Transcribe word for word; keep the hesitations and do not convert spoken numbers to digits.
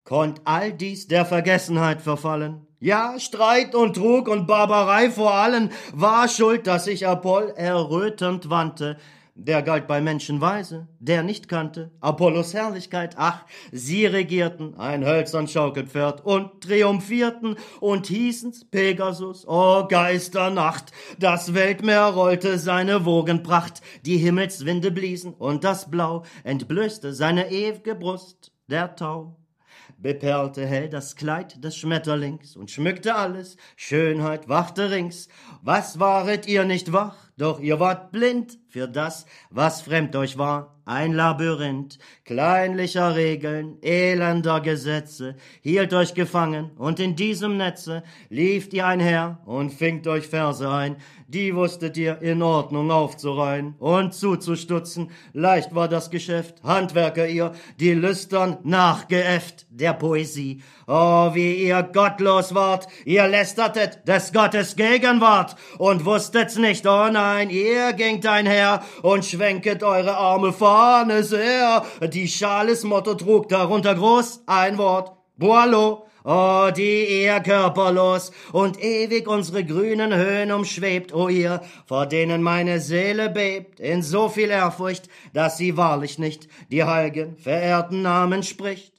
Konnt all dies der Vergessenheit verfallen? Ja, Streit und Trug und Barbarei vor allen war schuld, dass sich Apoll errötend wandte. Der galt bei Menschen weise, der nicht kannte Apollos Herrlichkeit. Ach, sie regierten ein hölzern Schaukelpferd und triumphierten und hießen's Pegasus, o Geisternacht. Das Weltmeer rollte seine Wogenpracht, die Himmelswinde bliesen und das Blau entblößte seine ew'ge Brust, der Tau. Beperlte hell das Kleid des Schmetterlings und schmückte alles, Schönheit wachte rings. Was waret ihr nicht wach, doch ihr wart blind für das, was fremd euch war, ein Labyrinth kleinlicher Regeln, elender Gesetze, hielt euch gefangen, und in diesem Netze lieft ihr einher und fingt euch Verse ein, die wusstet ihr in Ordnung aufzureihen und zuzustutzen. Leicht war das Geschäft, Handwerker ihr, die lüstern nachgeäfft der Poesie. Oh, wie ihr gottlos wart, ihr lästertet des Gottes Gegenwart und wusstet's nicht, oh nein, ihr gingt einher und schwenket eure arme Fahne sehr. Die Schales Motto trug darunter groß ein Wort, Boileau. Oh, die ihr körperlos und ewig unsere grünen Höhen umschwebt, o ihr, vor denen meine Seele bebt, in so viel Ehrfurcht, dass sie wahrlich nicht die heilgen, verehrten Namen spricht.